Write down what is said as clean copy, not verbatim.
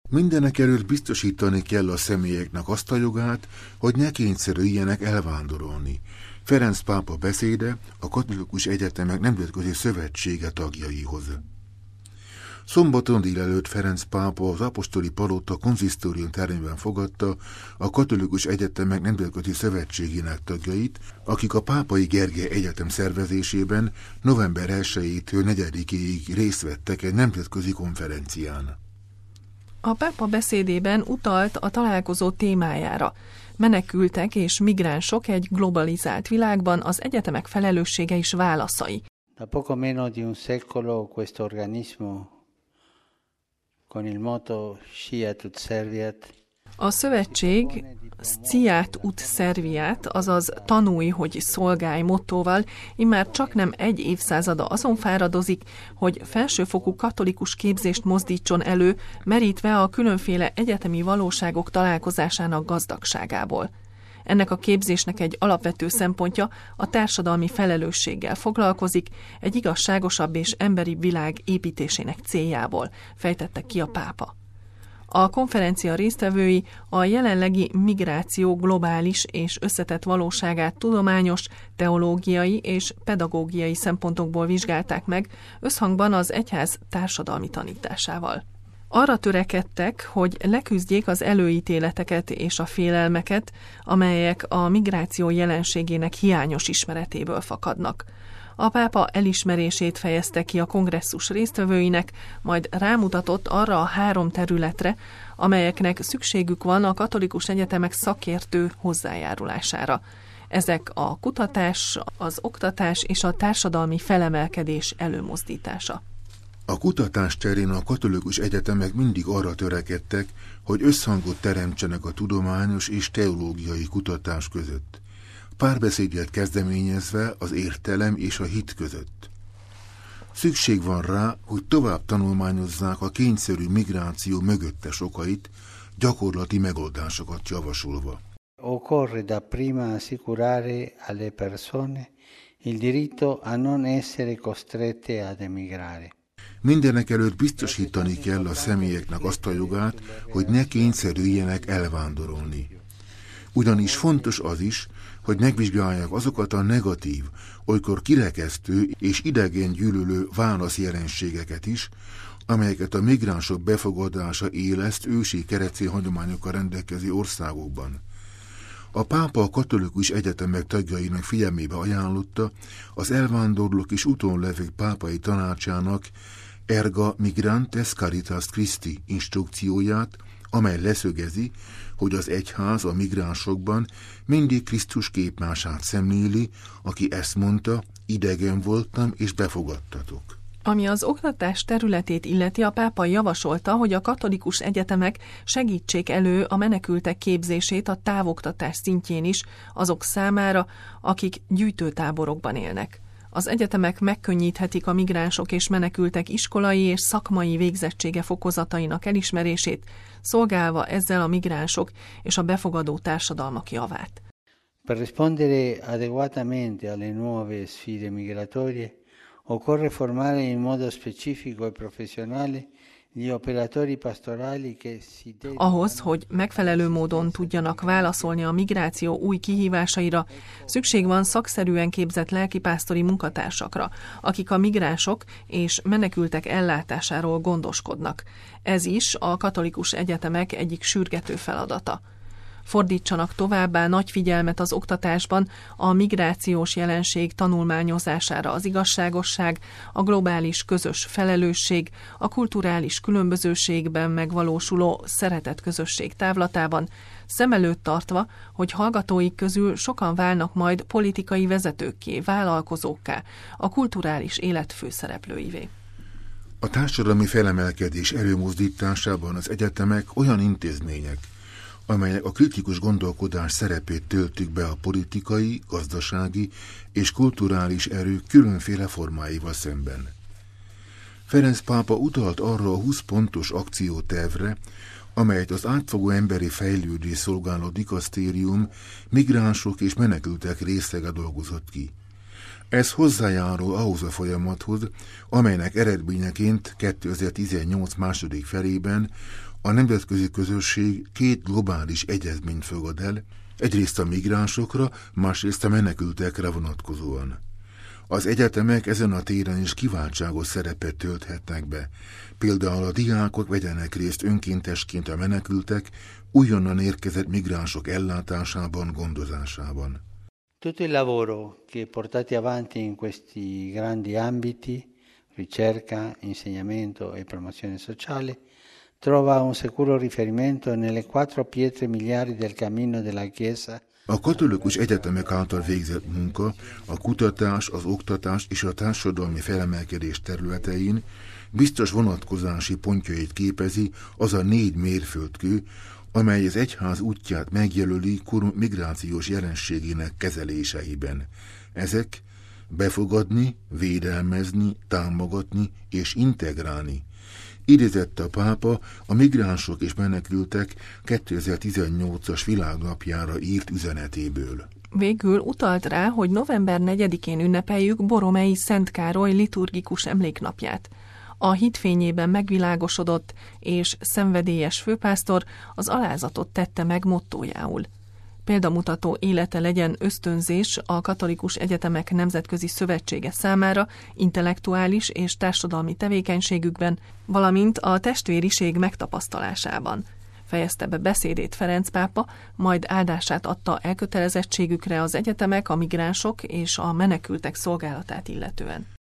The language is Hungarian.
Mindenekelőtt biztosítani kell a személyeknek azt a jogát, hogy ne kényszerüljenek elvándorolni. Ferenc pápa beszéde a Katolikus Egyetemek Nemzetközi Szövetsége tagjaihoz. Szombaton délelőtt Ferenc pápa az apostoli palota konzisztórium termében fogadta a Katolikus Egyetemek Nemzetközi Szövetségének tagjait, akik a Pápai Gergely Egyetem szervezésében november 1-től 4-ig részt vettek egy nemzetközi konferencián. A pápa beszédében utalt a találkozó témájára. Menekültek és migránsok egy globalizált világban, az egyetemek felelőssége és válaszai. Da poco meno di un secolo questo organismo con il motto Sciat ut Serviat. A szövetség Sciat ut Serviat, azaz tanulj, hogy szolgálj mottóval, immár csaknem egy évszázada azon fáradozik, hogy felsőfokú katolikus képzést mozdítson elő, merítve a különféle egyetemi valóságok találkozásának gazdagságából. Ennek a képzésnek egy alapvető szempontja a társadalmi felelősséggel foglalkozik, egy igazságosabb és emberibb világ építésének céljából, fejtette ki a pápa. A konferencia résztvevői a jelenlegi migráció globális és összetett valóságát tudományos, teológiai és pedagógiai szempontokból vizsgálták meg, összhangban az egyház társadalmi tanításával. Arra törekedtek, hogy leküzdjék az előítéleteket és a félelmeket, amelyek a migráció jelenségének hiányos ismeretéből fakadnak. A pápa elismerését fejezte ki a kongresszus résztvevőinek, majd rámutatott arra a 3 területre, amelyeknek szükségük van a katolikus egyetemek szakértő hozzájárulására. Ezek a kutatás, az oktatás és a társadalmi felemelkedés előmozdítása. A kutatás terén a katolikus egyetemek mindig arra törekedtek, hogy összhangot teremtsenek a tudományos és teológiai kutatás között, párbeszédet kezdeményezve az értelem és a hit között. Szükség van rá, hogy tovább tanulmányozzák a kényszerű migráció mögöttes okait, gyakorlati megoldásokat javasolva. Occorre dapprima assicurare alle persone il diritto a non essere costrette ad emigrare. Mindenekelőtt biztosítani kell a személyeknek azt a jogát, hogy ne kényszerüljenek elvándorolni. Ugyanis fontos az is, hogy megvizsgálják azokat a negatív, olykor kirekesztő és idegen gyűlölő válaszjelenségeket is, amelyeket a migránsok befogadása éleszt ősi keresztény hagyományokkal rendelkező országokban. A pápa a katolikus egyetemek tagjainak figyelmébe ajánlotta az elvándorlók és utónlevők pápai tanácsának Erga Migrantes Caritas Christi instrukcióját, amely leszögezi, hogy az egyház a migránsokban mindig Krisztus képmását szemléli, aki ezt mondta, idegen voltam és befogadtatok. Ami az oktatás területét illeti, a pápa javasolta, hogy a katolikus egyetemek segítsék elő a menekültek képzését a távoktatás szintjén is azok számára, akik gyűjtőtáborokban élnek. Az egyetemek megkönnyíthetik a migránsok és menekültek iskolai és szakmai végzettsége fokozatainak elismerését, szolgálva ezzel a migránsok és a befogadó társadalmak javát. Per rispondere adeguatamente alle nuove sfide migratorie, occorre formare in modo specifico e professionale gli operatori pastorali che si dedicano. Ahhoz, hogy megfelelő módon tudjanak válaszolni a migráció új kihívásaira, szükség van szakszerűen képzett lelkipásztori munkatársakra, akik a migránsok és menekültek ellátásáról gondoskodnak. Ez is a katolikus egyetemek egyik sürgető feladata. Fordítsanak továbbá nagy figyelmet az oktatásban a migrációs jelenség tanulmányozására, az igazságosság, a globális közös felelősség, a kulturális különbözőségben megvalósuló szeretet közösség távlatában, szem előtt tartva, hogy hallgatóik közül sokan válnak majd politikai vezetőkké, vállalkozókká, a kulturális élet főszereplőivé. A társadalmi felemelkedés előmozdításában az egyetemek olyan intézmények, amelyek a kritikus gondolkodás szerepét töltik be a politikai, gazdasági és kulturális erők különféle formáival szemben. Ferenc pápa utalt arra a 20 pontos akciótervre, amelyet az átfogó emberi fejlődés szolgáló dikasztérium migránsok és menekültek részlege dolgozott ki. Ez hozzájárul ahhoz a folyamathoz, amelynek eredményeként 2018 második felében A nemzetközi közösség két globális egyezményt fogad el, egyrészt a migránsokra, másrészt a menekültekre vonatkozóan. Az egyetemek ezen a téren is kiváltságos szerepet tölthetnek be. Például a diákok vegyenek részt önkéntesként a menekültek, újonnan érkezett migránsok ellátásában, gondozásában. Tutto il lavoro che portate avanti in questi grandi ambiti, ricerca, insegnamento e promozione sociale, trova un sicuro riferimento nelle 4 pietre miliari del cammino della Chiesa. A katolikus egyetemek által végzett munka a kutatás, az oktatás és a társadalmi felemelkedés területein biztos vonatkozási pontjait képezi az a 4 mérföldkő, amely az egyház útját megjelöli korunk migrációs jelenségének kezeléseiben. Ezek befogadni, védelmezni, támogatni és integrálni. Idézett a pápa a migránsok és menekültek 2018-as világnapjára írt üzenetéből. Végül utalt rá, hogy november 4-én ünnepeljük Boromei Szent Károly liturgikus emléknapját. A hitfényében megvilágosodott és szenvedélyes főpásztor az alázatot tette meg mottójául. Példamutató élete legyen ösztönzés a Katolikus Egyetemek Nemzetközi Szövetsége számára intellektuális és társadalmi tevékenységükben, valamint a testvériség megtapasztalásában. Fejezte be beszédét Ferenc pápa, majd áldását adta elkötelezettségükre az egyetemek, a migránsok és a menekültek szolgálatát illetően.